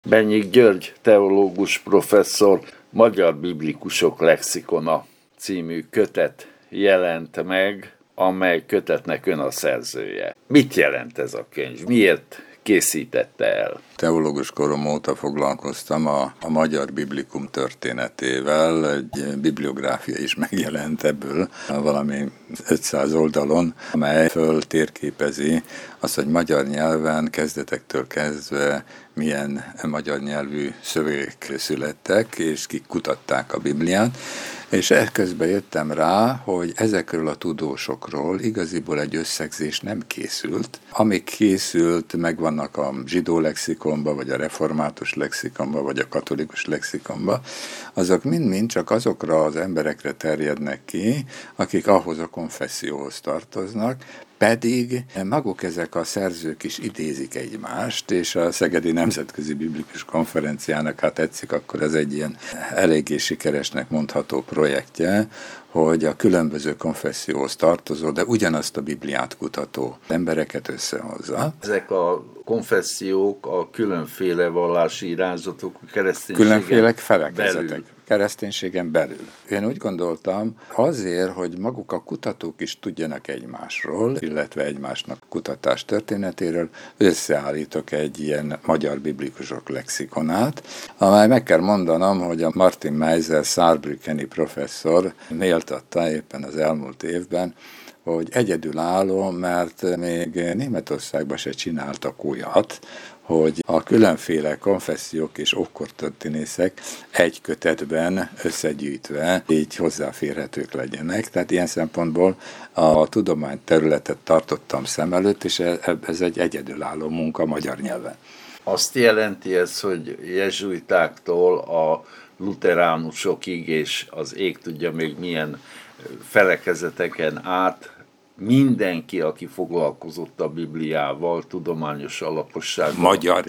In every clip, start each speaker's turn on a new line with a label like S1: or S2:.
S1: Benyik György teológus professzor Magyar Biblikusok Lexikona című kötet jelent meg, amely kötetnek ön a szerzője. Mit jelent ez a könyv? Miért készítette el?
S2: Teológus korom óta foglalkoztam a magyar biblikum történetével, egy bibliográfia is megjelent ebből valami 500 oldalon, amely föltérképezi azt, hogy magyar nyelven kezdetektől kezdve milyen magyar nyelvű szövegek születtek, és kik kutatták a Bibliát, és ekközben jöttem rá, hogy ezekről a tudósokról igaziból egy összegzés nem készült. Amik készült, megvannak a zsidó lexikonba, vagy a református lexikonba, vagy a katolikus lexikonba, azok mind-mind csak azokra az emberekre terjednek ki, akik ahhoz a konfesszióhoz tartoznak, pedig maguk ezek a szerzők is idézik egymást, és a Szegedi Nemzetközi Biblikus Konferenciának, ha tetszik, akkor ez egy ilyen eléggé sikeresnek mondható projektje, hogy a különböző konfesszióhoz tartozó, de ugyanazt a Bibliát kutató embereket összehozza.
S1: Ezek a konfessziók a különféle vallási irányzatok, kereszténységen
S2: különféle felekezetek. Kereszténységen belül. Én úgy gondoltam, azért, hogy maguk a kutatók is tudjanak egymásról, illetve egymásnak kutatás történetéről, összeállítok egy ilyen magyar biblikusok lexikonát, amely meg kell mondanom, hogy a Martin Meiser Saarbrückeni professzor méltatta éppen az elmúlt évben, hogy egyedülálló, mert még Németországban se csináltak olyat, hogy a különféle konfessziók és ókortörténészek egy kötetben összegyűjtve így hozzáférhetők legyenek. Tehát ilyen szempontból a tudományterületet tartottam szem előtt, és ez egy egyedülálló munka magyar nyelven.
S1: Azt jelenti ez, hogy jezsuitáktól a luteránusokig és az ég tudja még milyen felekezeteken át mindenki, aki foglalkozott a Bibliával, tudományos alaposságban.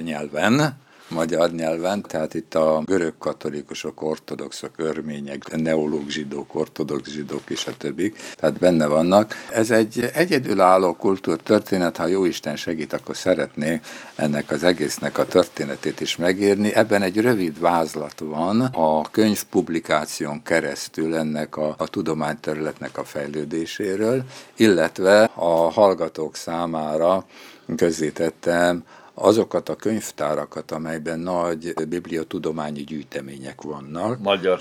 S1: Magyar nyelven, tehát itt a görög katolikusok, ortodoxok, örmények, neológ zsidók, ortodox zsidók és a többik, tehát benne vannak. Ez egy egyedülálló kultúrtörténet, ha Jóisten segít, akkor szeretné ennek az egésznek a történetét is megírni. Ebben egy rövid vázlat van a könyvpublikáción keresztül ennek a tudományterületnek a fejlődéséről, illetve a hallgatók számára közzétettem azokat a könyvtárakat, amelyben nagy bibliatudományi gyűjtemények vannak.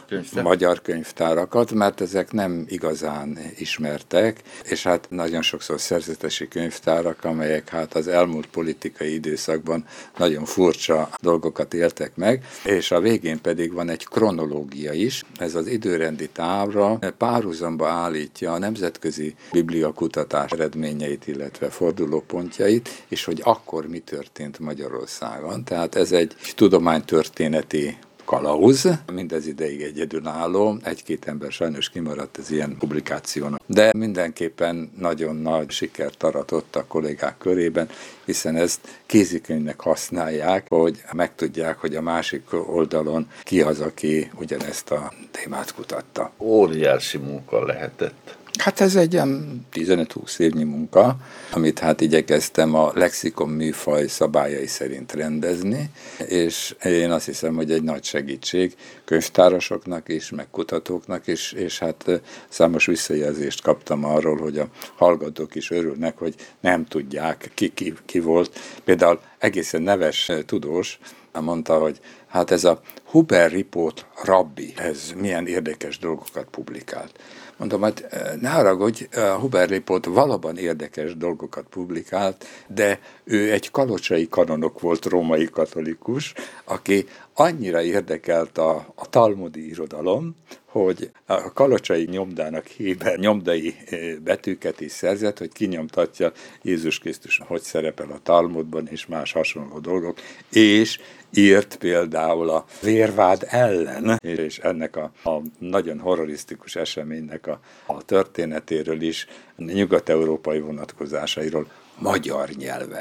S1: Magyar könyvtárakat, mert ezek nem igazán ismertek, és hát nagyon sokszor szerzetesi könyvtárak, amelyek hát az elmúlt politikai időszakban nagyon furcsa dolgokat éltek meg, és a végén pedig van egy kronológia is. Ez az időrendi távra párhuzamba állítja a nemzetközi bibliakutatás eredményeit, illetve fordulópontjait, és hogy akkor mi történt Magyarországon. Tehát ez egy tudománytörténeti kalauz, mindez ideig egyedülálló, egy-két ember sajnos kimaradt az ilyen publikáción. De mindenképpen nagyon nagy sikert aratott a kollégák körében, hiszen ezt kézikönyvnek használják, hogy megtudják, hogy a másik oldalon ki az, aki ugyanezt a témát kutatta. Óriási munka lehetett.
S2: Hát ez egy 15-20 évnyi munka, amit hát igyekeztem a lexikon műfaj szabályai szerint rendezni, és én azt hiszem, hogy egy nagy segítség könyvtárosoknak is, meg kutatóknak is, és hát számos visszajelzést kaptam arról, hogy a hallgatók is örülnek, hogy nem tudják, ki volt. Például egészen neves tudós mondta, hogy hát ez a Huber Ripót rabbi, ez milyen érdekes dolgokat publikált. Mondom, hogy ne haragudj, Huber Ripót valóban érdekes dolgokat publikált, de ő egy kalocsai kanonok volt, római katolikus, aki annyira érdekelt a talmudi irodalom, hogy a kalocsai nyomdának héber nyomdai betűket is szerzett, hogy kinyomtatja Jézus Krisztus, hogy szerepel a Talmudban, és más hasonló dolgok, és írt például a vérvád ellen, és ennek a nagyon horrorisztikus eseménynek a történetéről is, nyugat-európai vonatkozásairól magyar nyelven.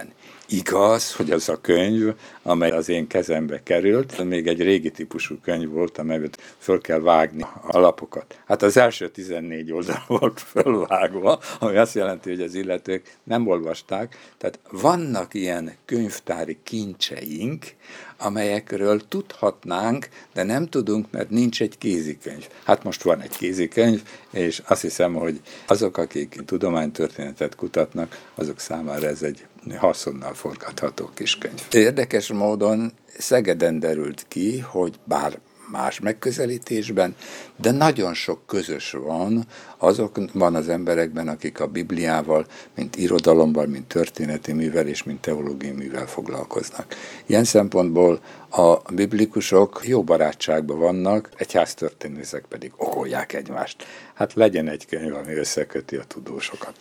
S2: Igaz, hogy az a könyv, amely az én kezembe került, még egy régi típusú könyv volt, amelyet föl kell vágni a lapokat. Hát az első 14 oldal volt fölvágva, ami azt jelenti, hogy az illetők nem olvasták. Tehát vannak ilyen könyvtári kincseink, amelyekről tudhatnánk, de nem tudunk, mert nincs egy kézikönyv. Hát most van egy kézikönyv, és azt hiszem, hogy azok, akik tudománytörténetet kutatnak, azok számára ez egy haszonnal forgatható kis könyv. Érdekes módon Szegeden derült ki, hogy bár más megközelítésben, de nagyon sok közös van az emberekben, akik a Bibliával, mint irodalommal, mint történeti művel és mint teológiai művel foglalkoznak. Ilyen szempontból a biblikusok jó barátságban vannak, egyháztörténészek pedig okolják egymást. Hát legyen egy könyv, ami összeköti a tudósokat.